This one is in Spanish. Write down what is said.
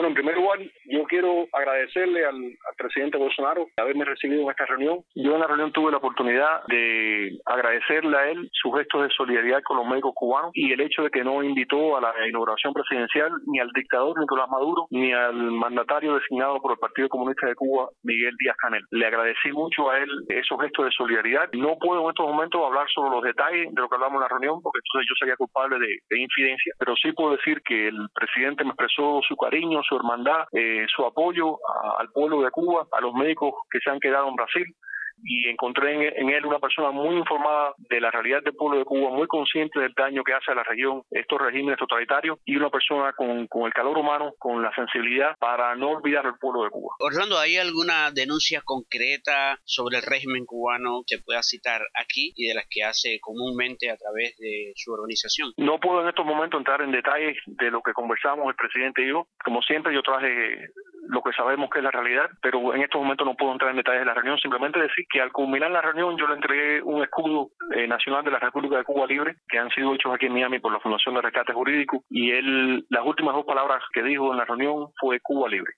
en primer lugar, yo quiero agradecerle al presidente Bolsonaro de haberme recibido en esta reunión. Yo en la reunión tuve la oportunidad de agradecerle a él sus gestos de solidaridad con los médicos cubanos y el hecho de que no invitó a la inauguración presidencial ni al dictador Nicolás Maduro ni al mandatario designado por el Partido Comunista de Cuba, Miguel Díaz-Canel. Le agradecí mucho a él esos gestos de solidaridad. No puedo en estos momentos hablar sobre los detalles de lo que hablamos en la reunión, porque entonces yo sería culpable de infidencia, pero sí puedo decir que el presidente me expresó su cariño, su hermandad, su apoyo al pueblo de Cuba, a los médicos que se han quedado en Brasil, y encontré en él una persona muy informada de la realidad del pueblo de Cuba, muy consciente del daño que hace a la región estos regímenes totalitarios, y una persona con el calor humano, con la sensibilidad para no olvidar al pueblo de Cuba. Orlando, ¿hay alguna denuncia concreta sobre el régimen cubano que pueda citar aquí y de las que hace comúnmente a través de su organización? No puedo en estos momentos entrar en detalles de lo que conversamos el presidente y yo. Como siempre, yo traje lo que sabemos que es la realidad, pero en estos momentos no puedo entrar en detalles de la reunión. Simplemente decir que al culminar la reunión yo le entregué un escudo nacional de la República de Cuba Libre, que han sido hechos aquí en Miami por la Fundación de Rescate Jurídico, y él, las últimas 2 palabras que dijo en la reunión fue Cuba Libre.